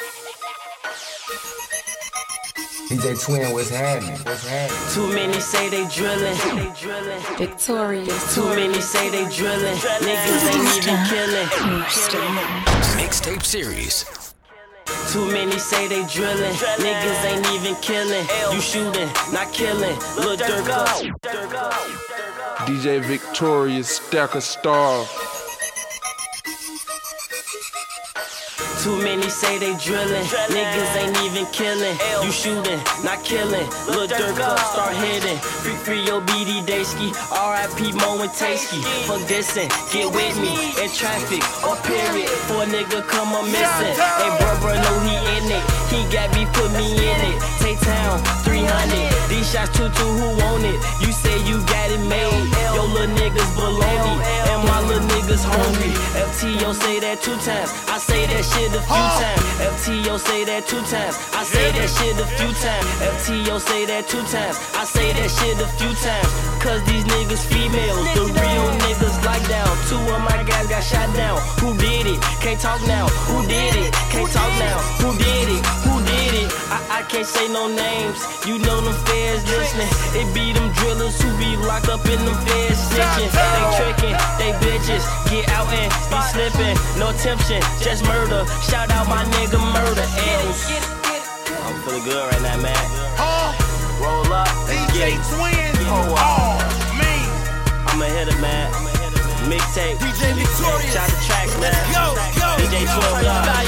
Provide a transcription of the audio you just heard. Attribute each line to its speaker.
Speaker 1: DJ Twin, what's happening? What's happening?
Speaker 2: Too many say they drillin'.
Speaker 3: Victorious.
Speaker 2: Too many say they drillin'. Niggas ain't even killin'.
Speaker 4: Mixtape series.
Speaker 2: Too many say they drillin'. Niggas ain't even killin'. You shootin', not killin'. Lil Durk up.
Speaker 5: DJ Victorious, Stacker Star.
Speaker 2: Too many say they drillin'. Niggas ain't even killin'. You shootin', not killin'. Lil Durk up, start hitting. Free your BD Daysky. R.I.P. Mo and Tasky. Fuck dissin', get with me. In traffic or period. For a nigga come up missing. Hey, bro, know he in it. He got me, put me in it. Take town, 300. These shots 2-2, who want it? You say you got it made. Yo, little niggas baloney. And my little niggas hungry. FTO say that 2 times. I say that shit a few times. FTO say that 2 times. I say that shit a few times. FTO say that 2 times. I say that shit a few times. Cause these niggas females, the real niggas locked down. 2 of my guys got shot down. Who did it? Can't talk now. Who did it? Can't talk now. Who did it? Who did it? I can't say no names. You know them feds listening. It be them drillers who be locked up in them feds snitching. They tricking, they bitches. Get out and be slipping. No temptation, just murder. Shout out my nigga Murder Ends. I'm feeling good right now, man. Roll up,
Speaker 6: DJ Twin. Oh, man.
Speaker 2: I'm a hitter, man. Mixtape.
Speaker 6: DJ Victorious.
Speaker 2: Shout the tracks, man.
Speaker 6: Go.
Speaker 2: DJ 12 up.